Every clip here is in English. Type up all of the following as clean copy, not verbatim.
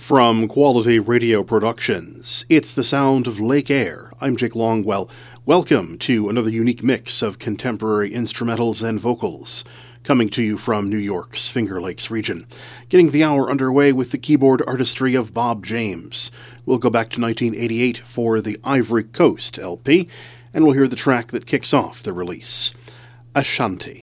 From Quality Radio Productions, it's the sound of Lake Air. I'm Jake Longwell. Welcome to another unique mix of contemporary instrumentals and vocals, coming to you from New York's Finger Lakes region. Getting the hour underway with the keyboard artistry of Bob James. We'll go back to 1988 for the Ivory Coast LP, and we'll hear the track that kicks off the release, Ashanti.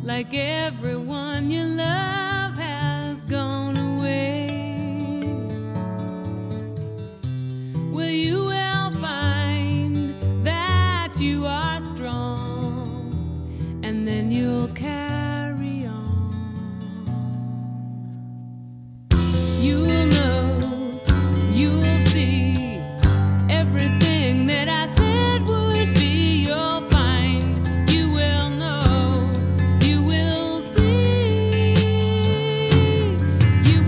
like everyone you love has gone away. Well, you will find that you are strong, and then you'll carry on. You'll know, you'll see everything that I said would be. You'll find, you will know, you will see. You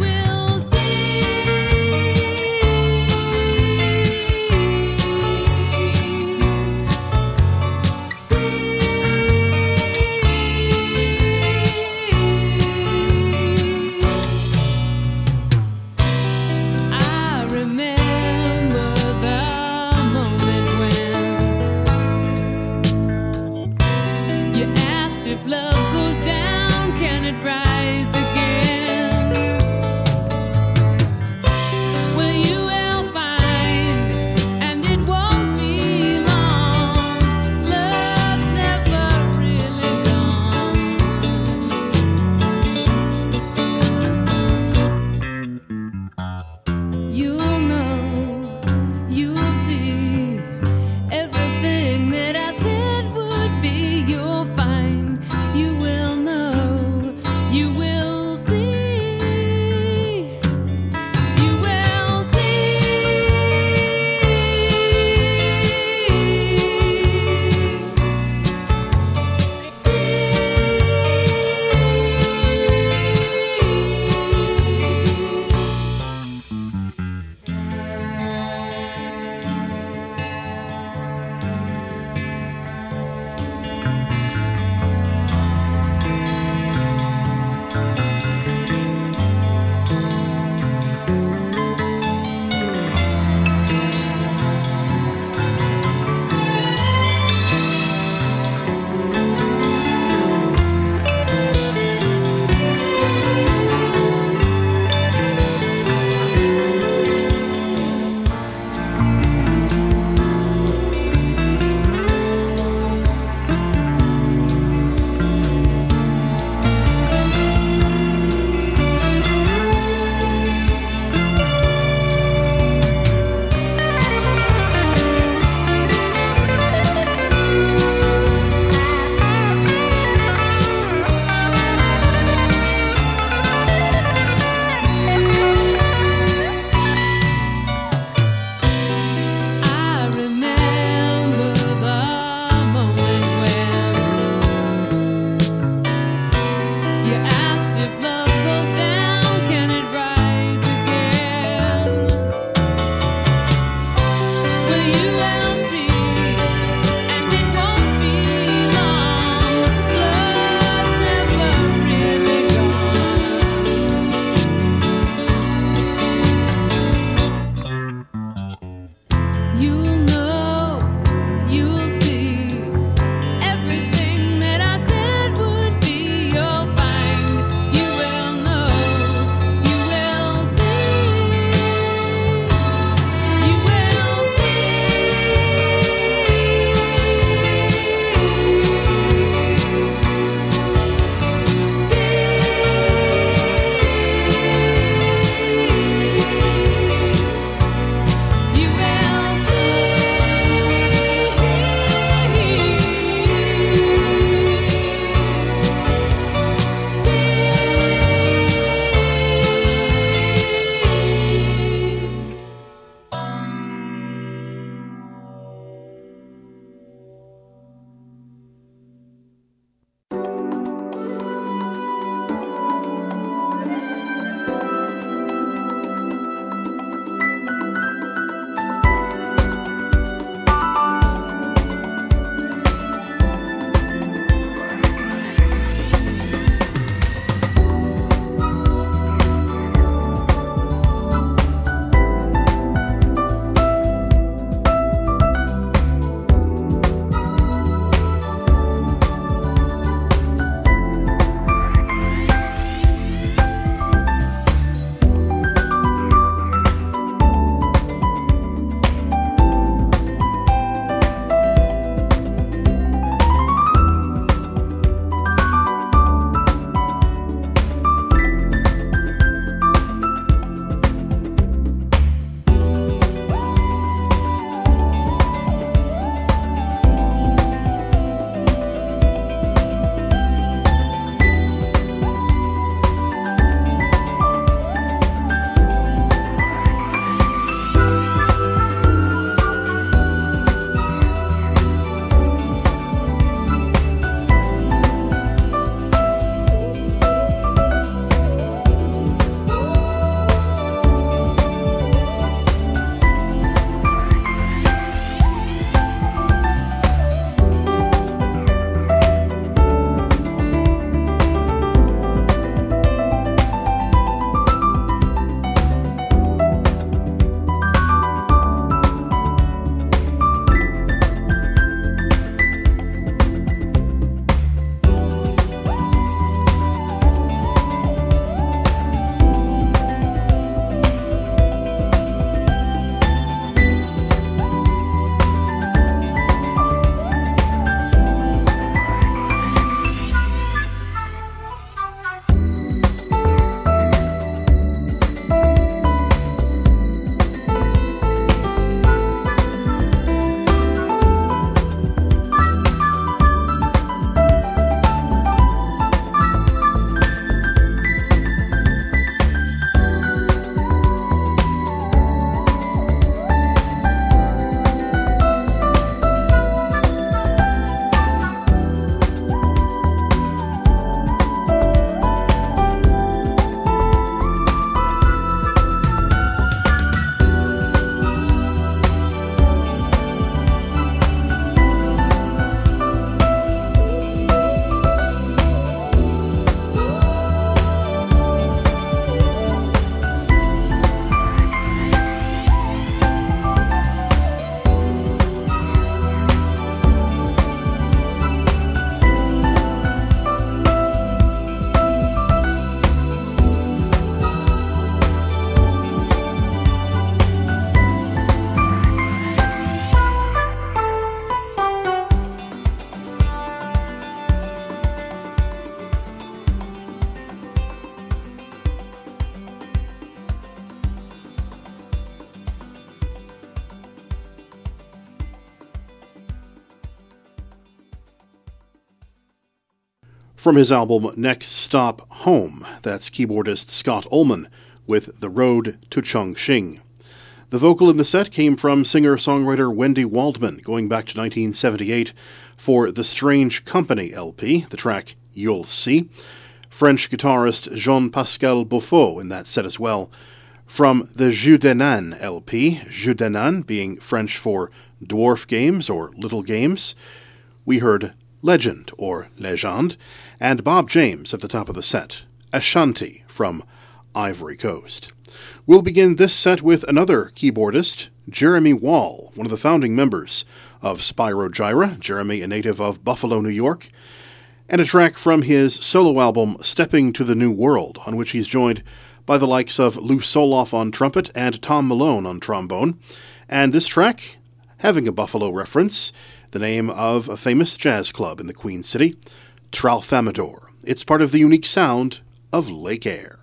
From his album Next Stop Home, that's keyboardist Scott Ullman with The Road to Chongqing. The vocal in the set came from singer-songwriter Wendy Waldman, going back to 1978 for the Strange Company LP, the track You'll See. French guitarist Jean-Pascal Beaufort in that set as well. From the Jeu de Nain LP, Jeu de Nain being French for dwarf games or little games, we heard Legend or Legende, and Bob James at the top of the set, Ashanti from Ivory Coast. We'll begin this set with another keyboardist, Jeremy Wall, one of the founding members of Spyro Gyra, Jeremy a native of Buffalo, New York, and a track from his solo album Stepping to the New World, on which he's joined by the likes of Lou Soloff on trumpet and Tom Malone on trombone. And this track, having a Buffalo reference, the name of a famous jazz club in the Queen City, Tralfamadore. It's part of the unique sound of Lake Air.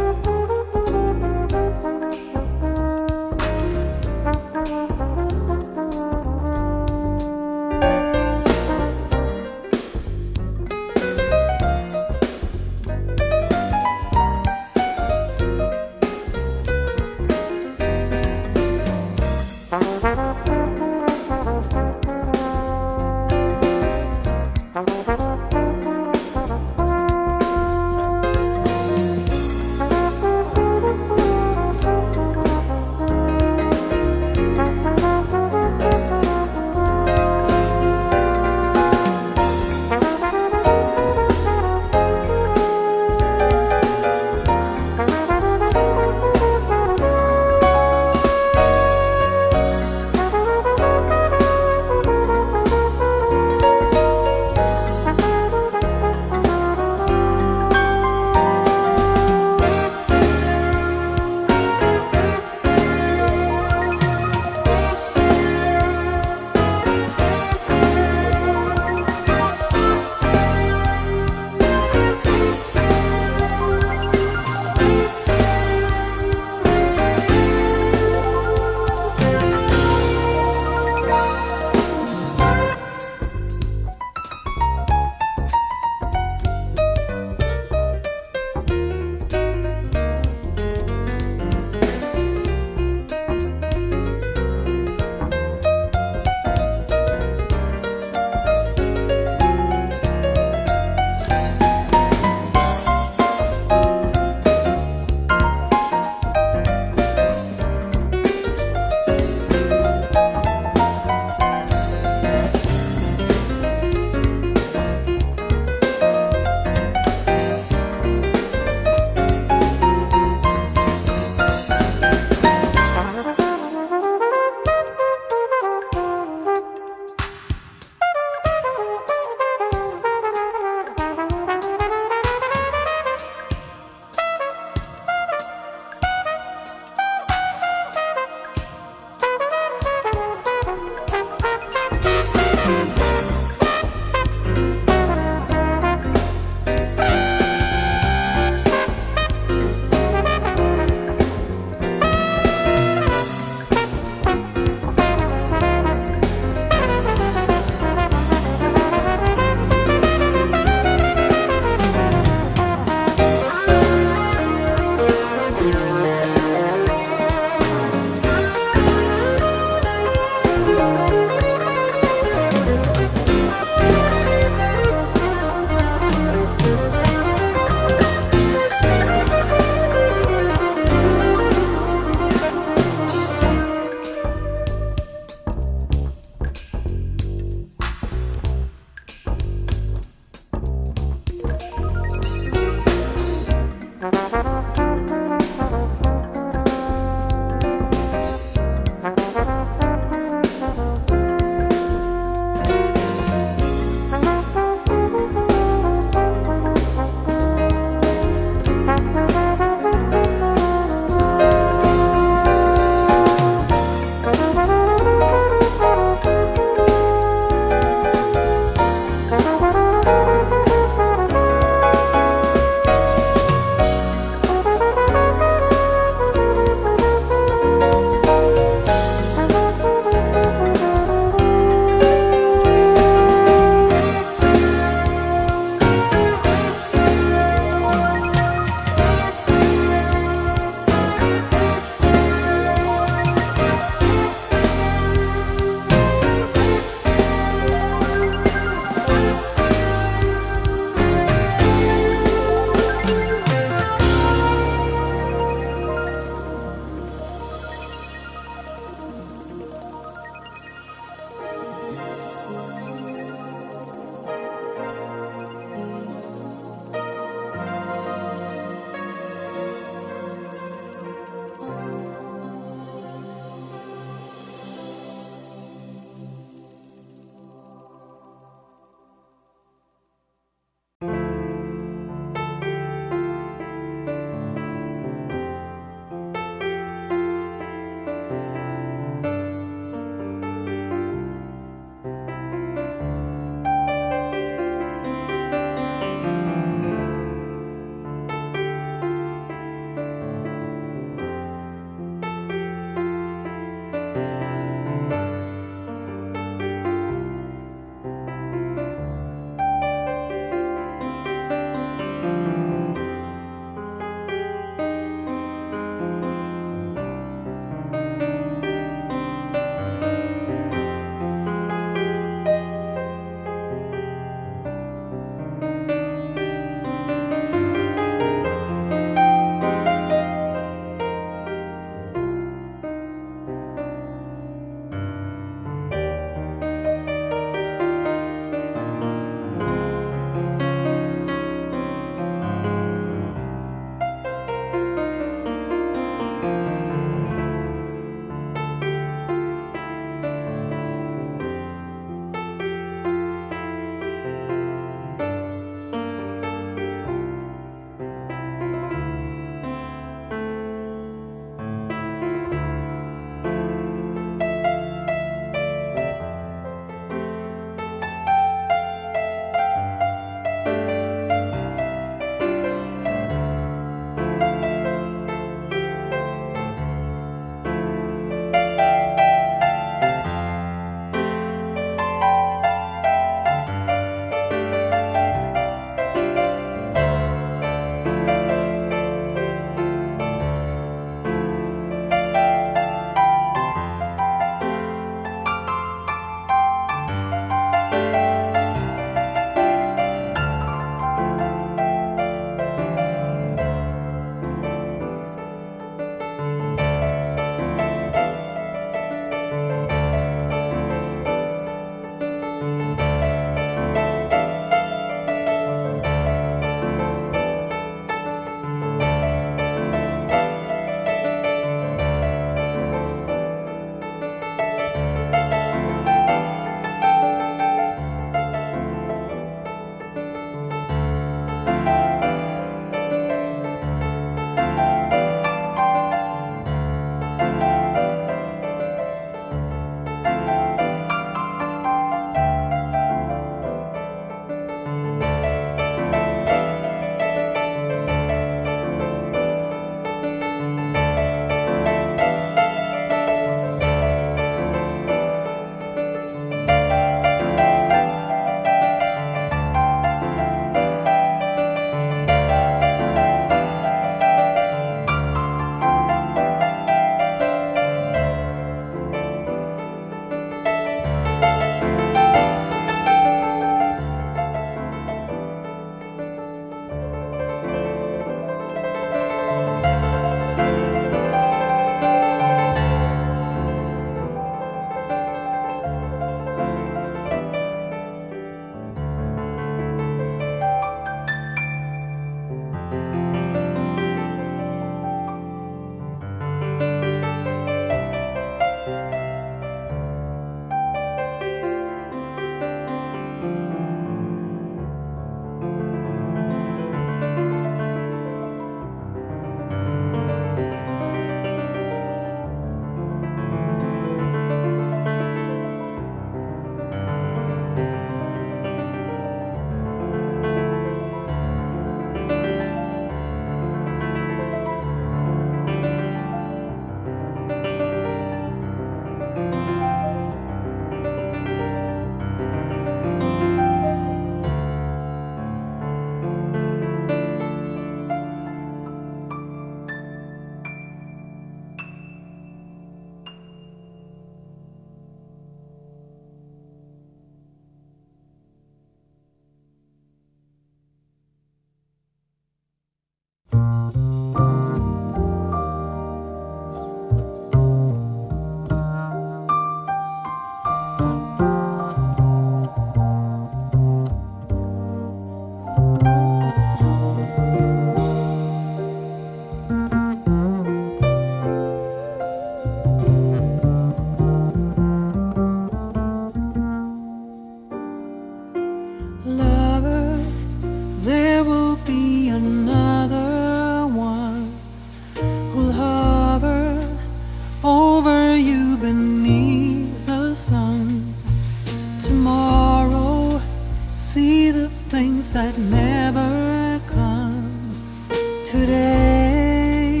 tomorrow, see the things that never come today.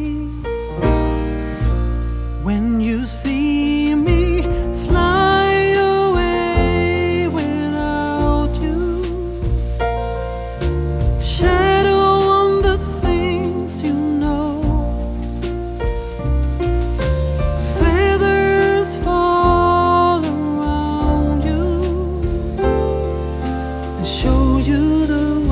When you see me fly away without you, shadow on the things you know, feathers fall around you and show you the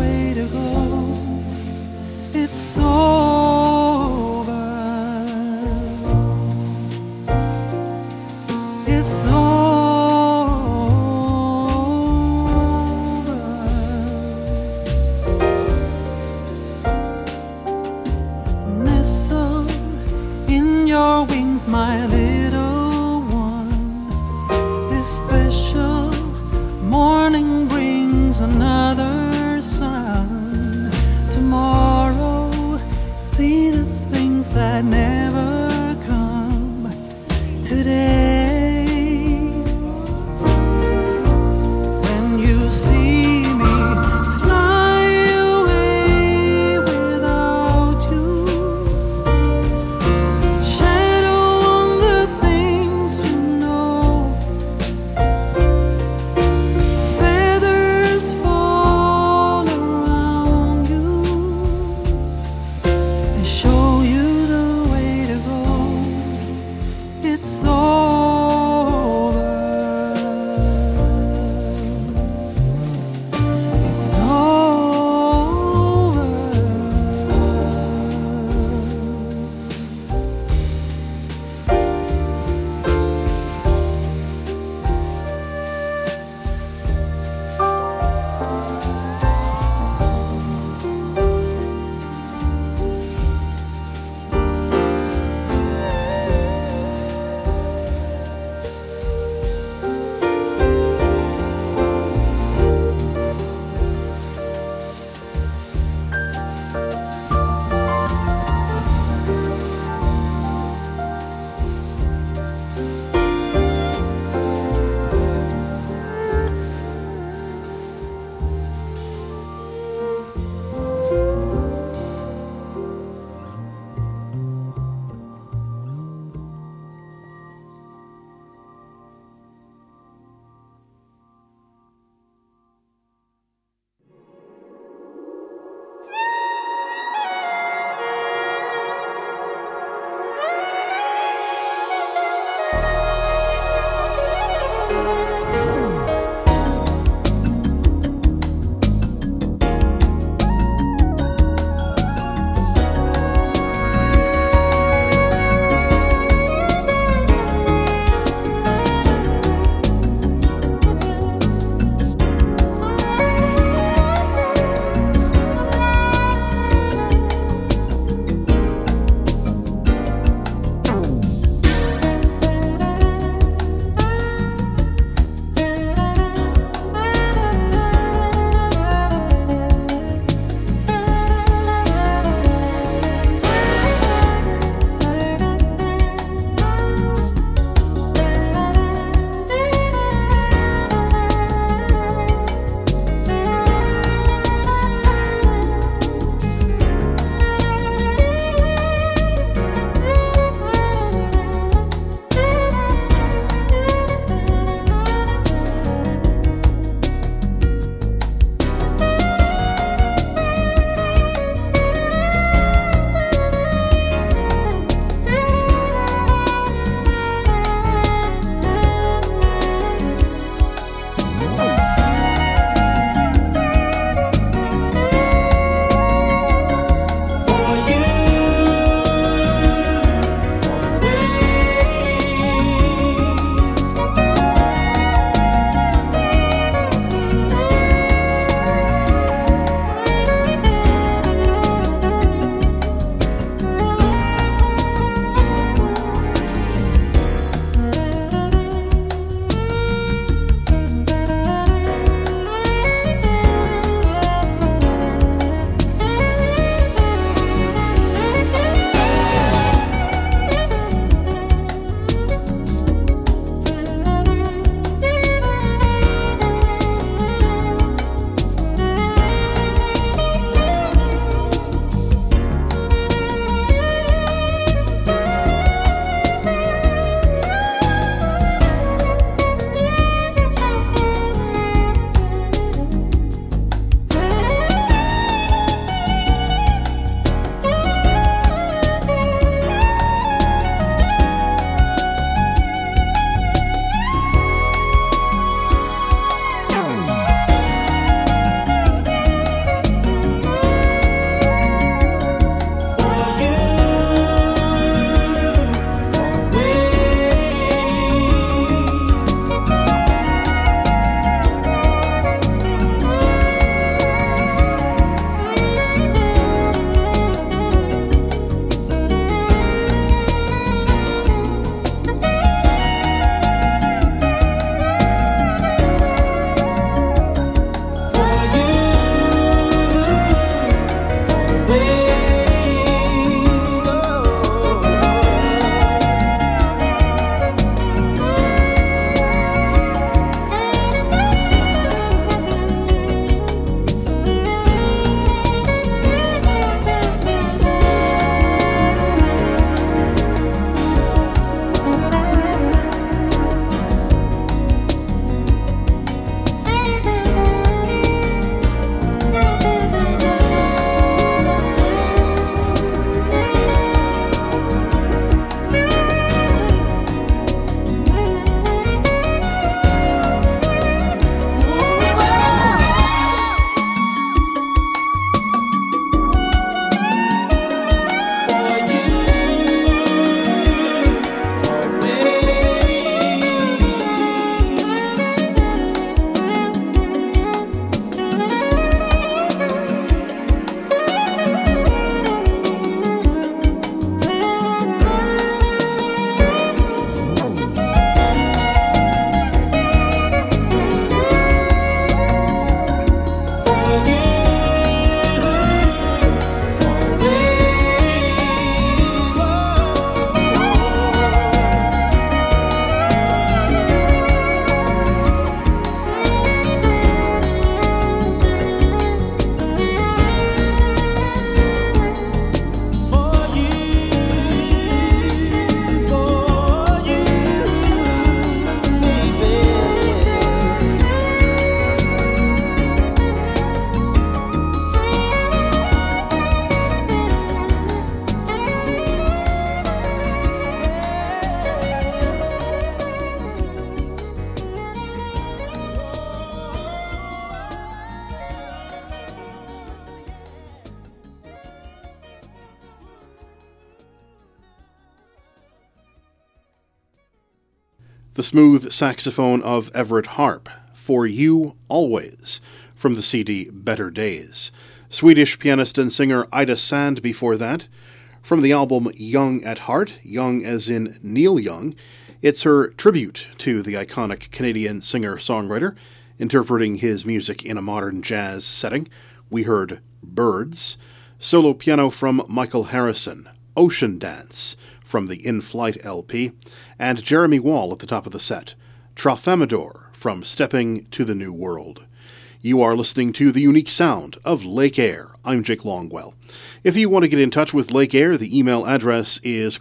The smooth saxophone of Everett Harp, For You Always, from the CD Better Days. Swedish pianist and singer Ida Sand before that. From the album Young at Heart, young as in Neil Young, it's her tribute to the iconic Canadian singer-songwriter, interpreting his music in a modern jazz setting. We heard Birds. Solo piano from Michael Harrison, Ocean Dance, from the In Flight LP, and Jeremy Wall at the top of the set, Tralfamadore, from Stepping to the New World. You are listening to the unique sound of Lake Air. I'm Jake Longwell. If you want to get in touch with Lake Air, the email address is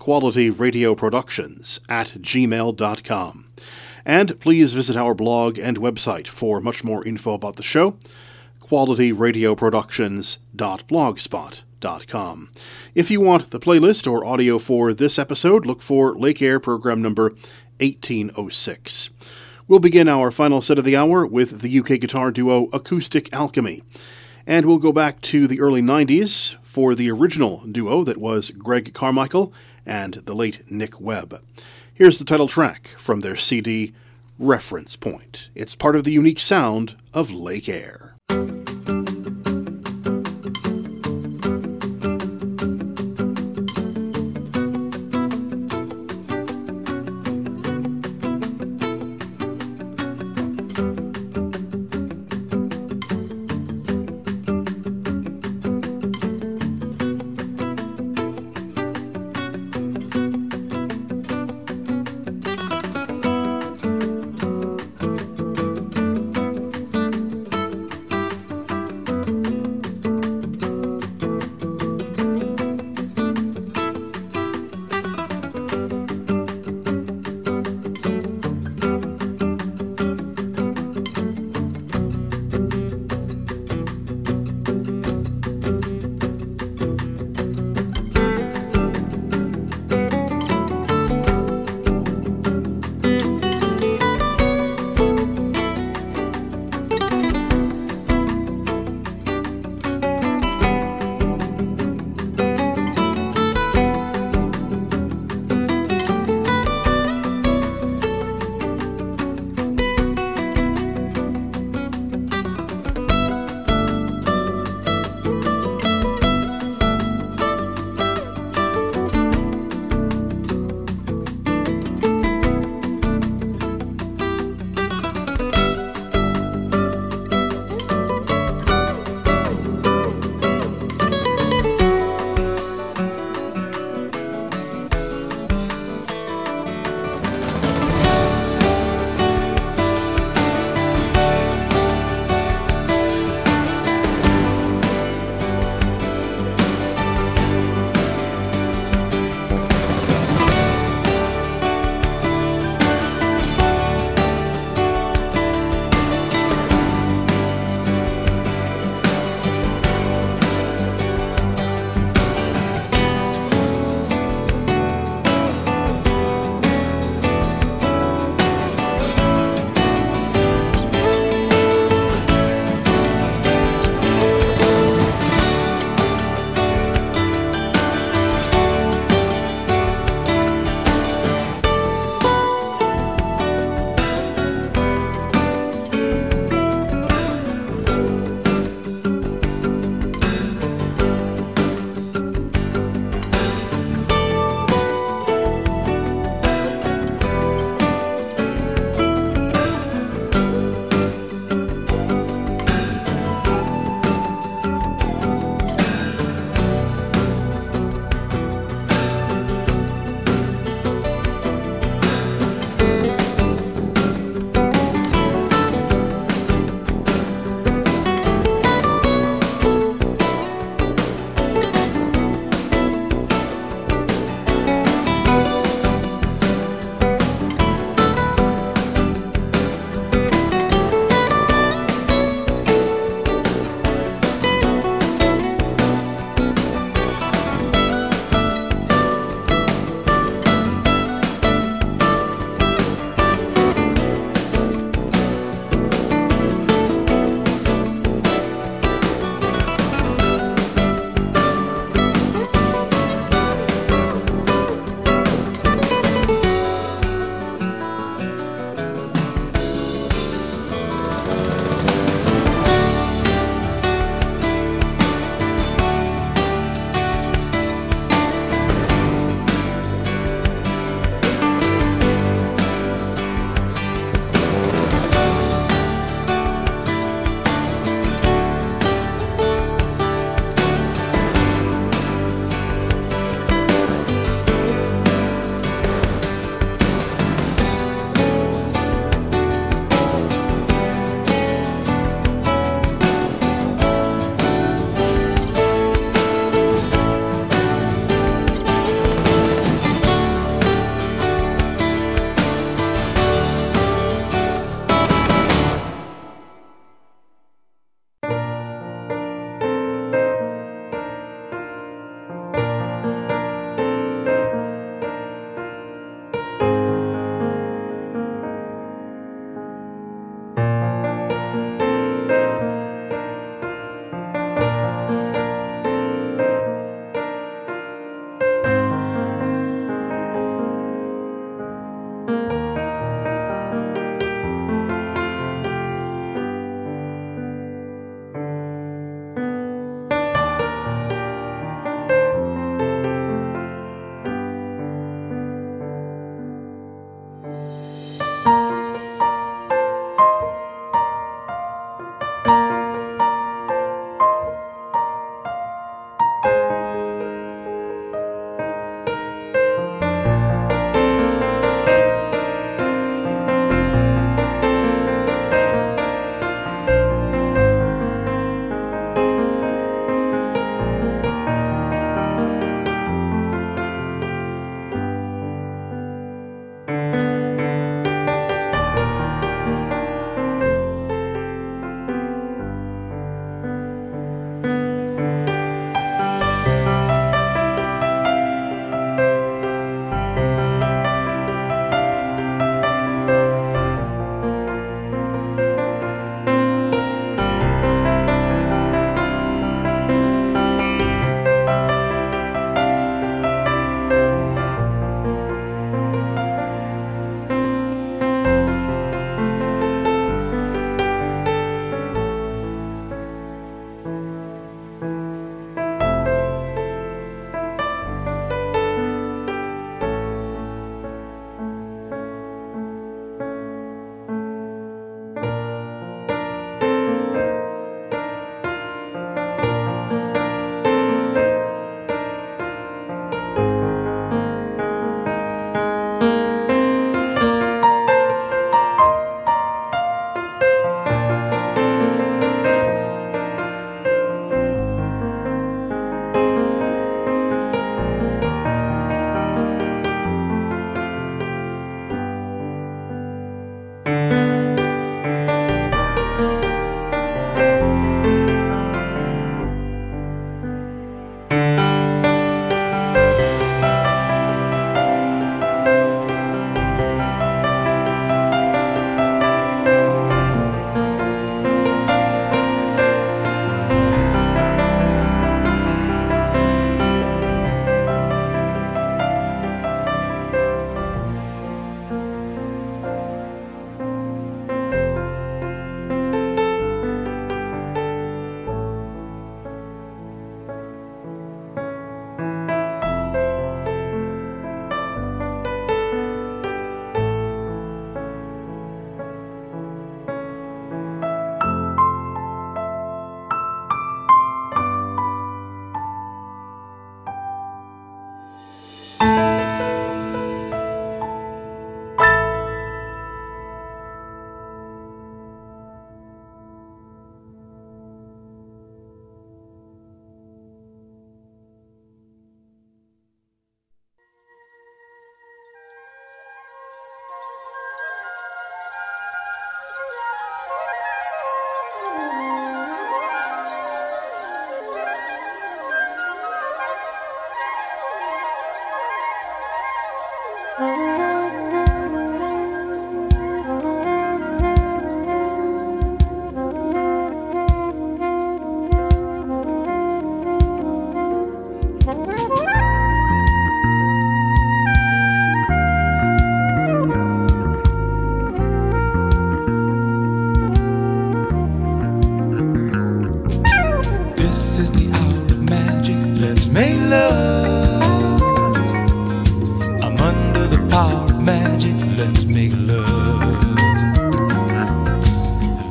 qualityradioproductions@gmail.com. And please visit our blog and website for much more info about the show, qualityradioproductions.blogspot.com. If you want the playlist or audio for this episode, look for Lake Air program number 1806. We'll begin our final set of the hour with the UK guitar duo Acoustic Alchemy. And we'll go back to the early 90s for the original duo that was Greg Carmichael and the late Nick Webb. Here's the title track from their CD, Reference Point. It's part of the unique sound of Lake Air.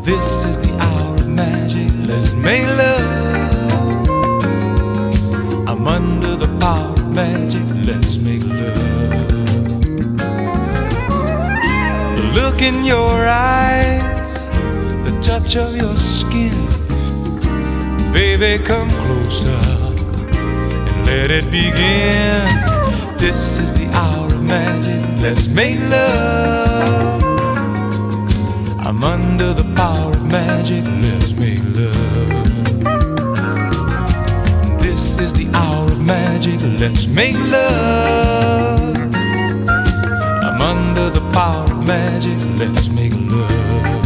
This is the hour of magic. Let's make love. I'm under the power of magic. Let's make love. The look in your eyes, the touch of your skin. Baby, come closer and let it begin. This is the hour of magic. Let's make love. I'm under the power of magic. Let's make love. This is the hour of magic. Let's make love. I'm under the power of magic. Let's make love.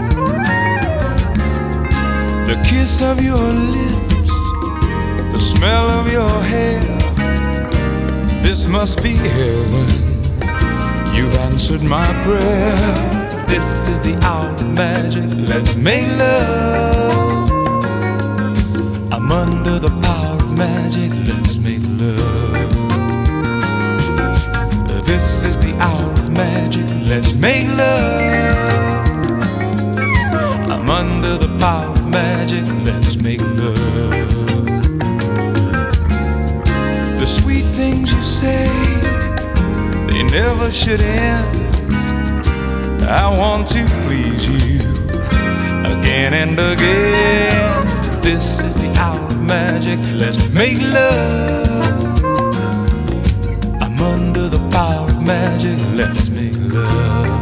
The kiss of your lips, the smell of your hair. This must be heaven. You've answered my prayer. This is the hour of magic. Let's make love. I'm under the power of magic. Let's make love. This is the hour of magic. Let's make love. I'm under the power of magic. Let's make love. The sweet things you say, they never should end. I want to please you again and again. This is the hour of magic. Let's make love. I'm under the power of magic. Let's make love.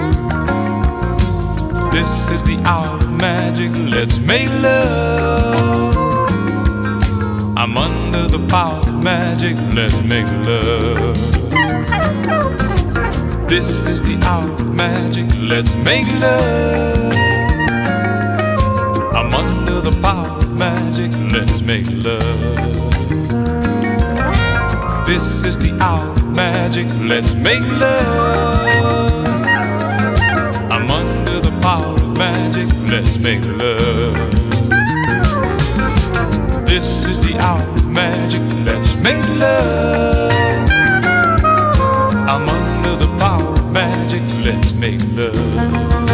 This is the hour of magic. Let's make love. I'm under the power of magic. Let's make love. This is the hour of magic. Let's make love. I'm under the power of magic. Let's make love. This is the hour of magic. Let's make love. I'm under the power of magic. Let's make love. This is the hour of magic. Let's make love. I'm under the power of magic. Let's make love.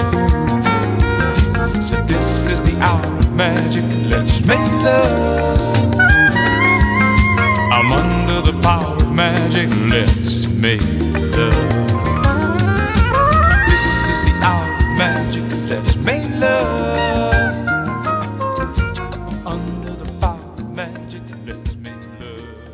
So this is the hour of magic. Let's make love. I'm under the power of magic. Let's make love. This is the hour of magic. Let's make love. I'm under the power of magic. Let's make love.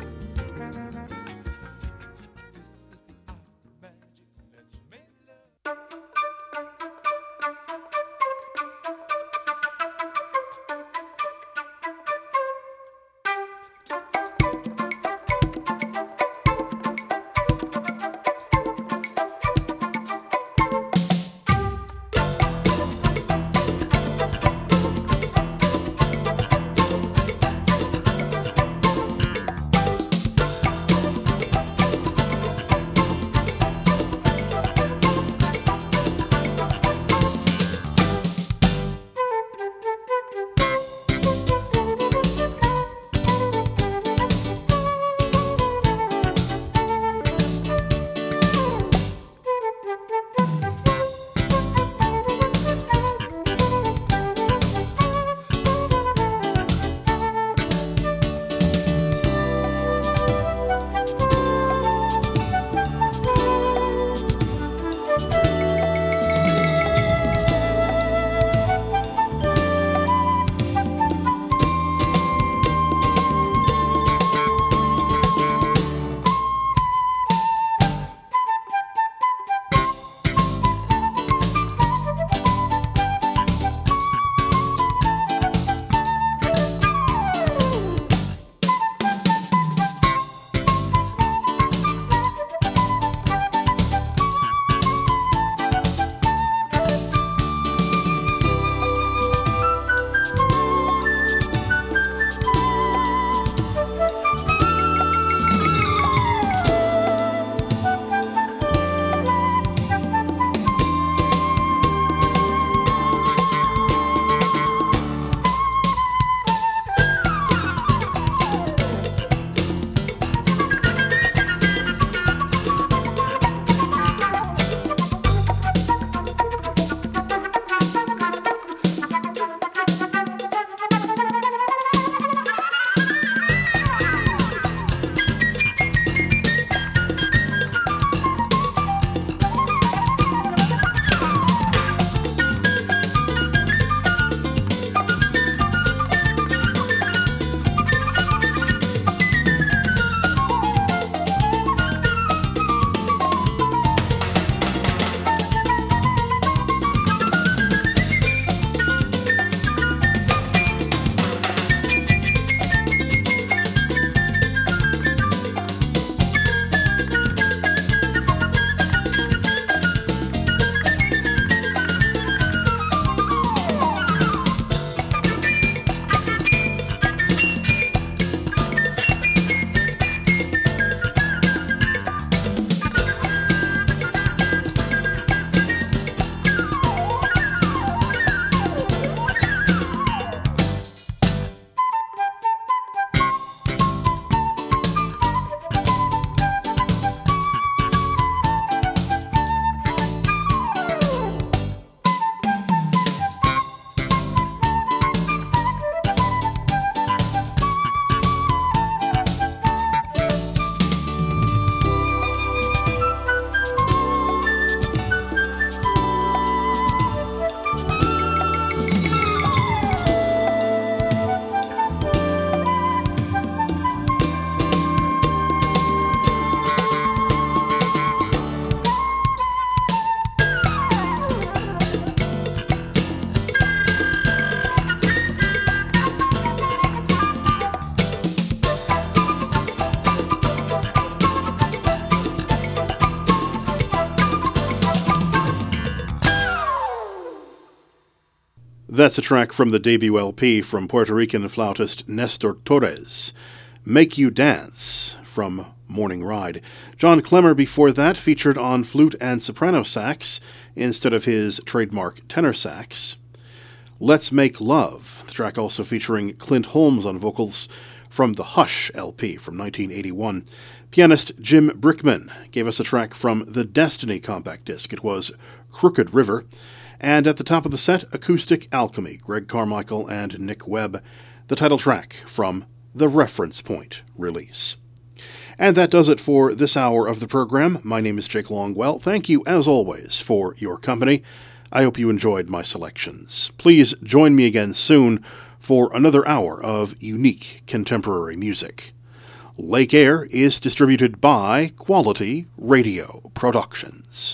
That's a track from the debut LP from Puerto Rican flautist Nestor Torres, Make You Dance, from Morning Ride. John Clemmer before that featured on flute and soprano sax instead of his trademark tenor sax. Let's Make Love, the track also featuring Clint Holmes on vocals from the Hush LP from 1981. Pianist Jim Brickman gave us a track from the Destiny compact disc. It was Crooked River. And at the top of the set, Acoustic Alchemy, Greg Carmichael and Nick Webb, the title track from the Reference Point release. And that does it for this hour of the program. My name is Jake Longwell. Thank you, as always, for your company. I hope you enjoyed my selections. Please join me again soon for another hour of unique contemporary music. Lake Air is distributed by Quality Radio Productions.